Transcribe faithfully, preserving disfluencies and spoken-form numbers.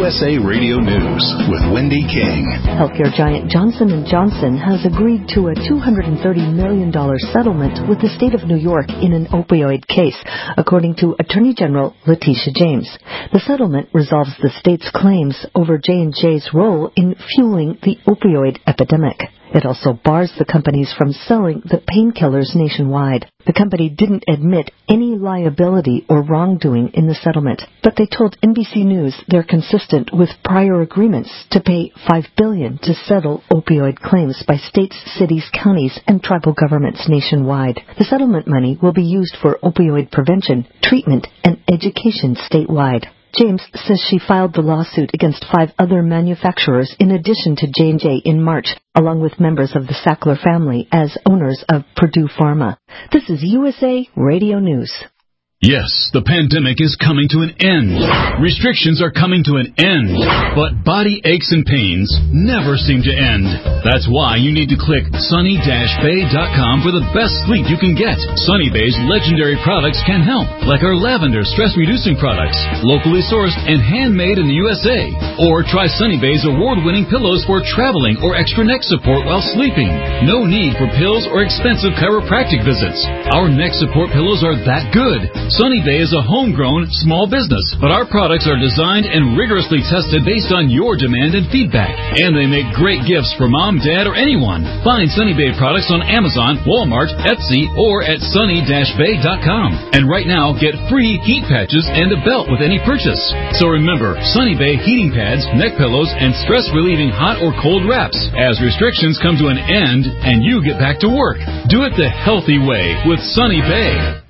U S A Radio News with Wendy King. Healthcare giant Johnson and Johnson has agreed to a two hundred thirty million dollars settlement with the state of New York in an opioid case, according to Attorney General Letitia James. The settlement resolves the state's claims over J and J's role in fueling the opioid epidemic. It also bars the companies from selling the painkillers nationwide. The company didn't admit any liability or wrongdoing in the settlement, but they told N B C News they're consistent with prior agreements to pay five billion dollars to settle opioid claims by states, cities, counties, and tribal governments nationwide. The settlement money will be used for opioid prevention, treatment, and education statewide. James says she filed the lawsuit against five other manufacturers in addition to J and J in March, along with members of the Sackler family as owners of Purdue Pharma. This is U S A Radio News. Yes, the pandemic is coming to an end. Restrictions are coming to an end. But body aches and pains never seem to end. That's why you need to click sunny dash bay dot com for the best sleep you can get. Sunny Bay's legendary products can help, like our lavender stress-reducing products, locally sourced and handmade in the U S A. Or try Sunny Bay's award-winning pillows for traveling or extra neck support while sleeping. No need for pills or expensive chiropractic visits. Our neck support pillows are that good. Sunny Bay is a homegrown small business, but our products are designed and rigorously tested based on your demand and feedback. And they make great gifts for mom, dad, or anyone. Find Sunny Bay products on Amazon, Walmart, Etsy, or at sunny dash bay dot com. And right now, get free heat patches and a belt with any purchase. So remember, Sunny Bay heating pads, neck pillows, and stress-relieving hot or cold wraps as restrictions come to an end and you get back to work. Do it the healthy way with Sunny Bay.